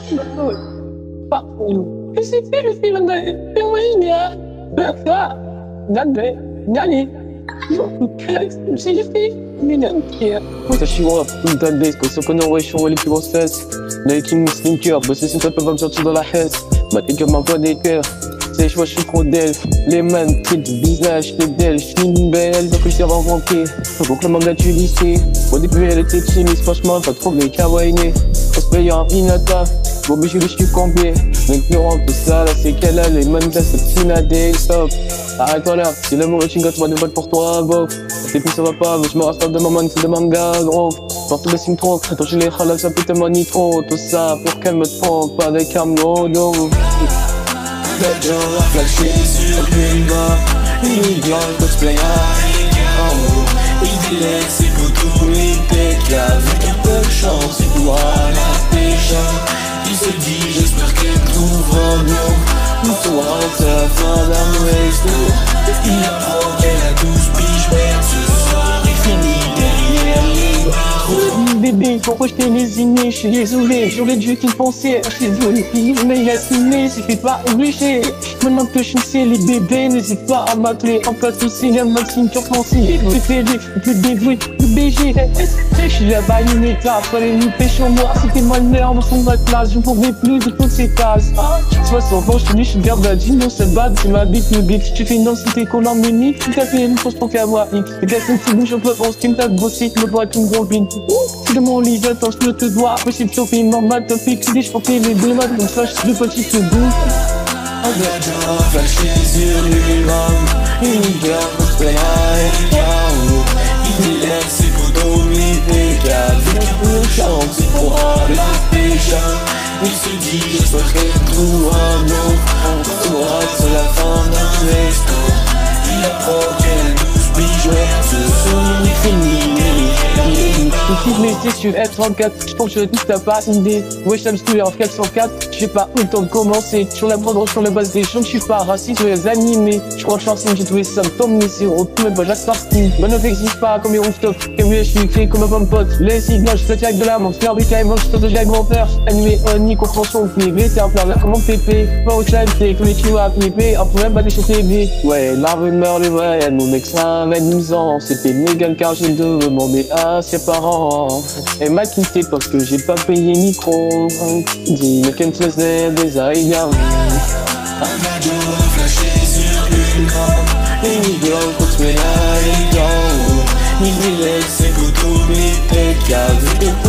Esse filho da Pelinha, Nani, Tashiwa, putain de baisse, qu'on connaît en wesh-on, les plus grosses fesses. Avec une sneaker, bosser sin top, va me sortir dans la hesse. Ma tigre m'envoie des cœurs. C'est choix, je suis trop d'elfe. Les mains, près du visage, les d'elle. Je suis une belle, donc je t'ai rencontré. Faut que le mandat tu lycée. Au début, elle était timide, franchement, pas trop les kawaii. Cosplayer en Hinata. Bon, mais je suis combien. Maintenant, tout ça, là, c'est qu'elle a les mêmes classes, c'est Tinadé, stop. Arrête-toi là, si l'amour est une gosse, moi, de vote pour toi, gros. Et puis ça va pas, mais je me reste de maman, c'est de manga, gros. Partout de Simtron, quand je les râle, ça peut tellement nitro. Tout ça pour qu'elle me trompe, pas des camions, non. Bête genre à flasher sur une barre. Une grande cosplayer, en haut. Il délaisse ses photos, il pécave. Avec un peu de chance, il pourra la pêcher. Il se dit, j'espère qu'elle trouve un nom. Nous tournons à la fin d'un resto. Il apprend qu'elle a 12 piges, merde, ce soir il finit derrière les barreaux. Bébé, pourquoi je t'ai lésiné? Je suis désolé, j'aurais dû y penser. Je suis désolé, mais il a signé, c'est pas obligé. Maintenant que je sais les bébés, n'hésite pas à m'appeler. En place aussi, la Maxime Turfancy. Je fais le débrouille, le BG. Je suis là-bas, une étape, fallait nous pêcher moi. C'était mal merde dans son classe, je ne pouvais plus de toutes ces cases. 60 ans, je te dis, je suis gardadine, non, c'est bad, c'est ma bite, le beat. Tu fais une densité qu'on en menie, tu t'as fait une chose pour faire moi. Et t'as une petite bouche, on peut penser qu'il me t'a bossé, le doigt est une gombine. De mon lit, j'attends, je te dois. Possible, Sophie, normal, t'as fait crier, je portais les deux maths, comme ça, je suis de petite bouffe. Un gars flashé sur lui-même. Une grande cosplayer, il délaisse ses photos, il pécave. Avec un peu de chance, il pourra la pêcher. Il se dit, j'espère qu'elle trouve un nom. On tournera sur la fin d'un resto. Il apprend qu'elle a 12 piges, ce soir il finit. Mais c'est sur F34, je pense que t'as pas une idée. Ouais, je suis en 404, j'ai pas eu le temps de commencer. Sur la prendre sur la base des gens, je suis pas raciste sur les animés. Je crois que je suis j'ai trouvé ça comme mais c'est au tout, mais pas j'asse parti. Mon œuvre existe pas comme les rooftop, comme je suis créé comme un bon pote. Les signes, je te avec de la montre, faire bricaille, moi je te j'ai grand-père. Animé, ni compréhension, privé, c'est un plan là, comment pépé. Pas au chat, c'est comme les chihuahuas, pépé, un problème, bah des choses TV. Ouais, la rumeur, les vrais, mon ex a 22 ans. C'était légal car j'ai demandé à ses parents. Elle m'a quitté parce que j'ai pas payé micro. Dis mais qu'elle me faisait des aïgas. Un gars flashé sur une grande. Une grande cosplayer, il délaisse ses photos, il pécave.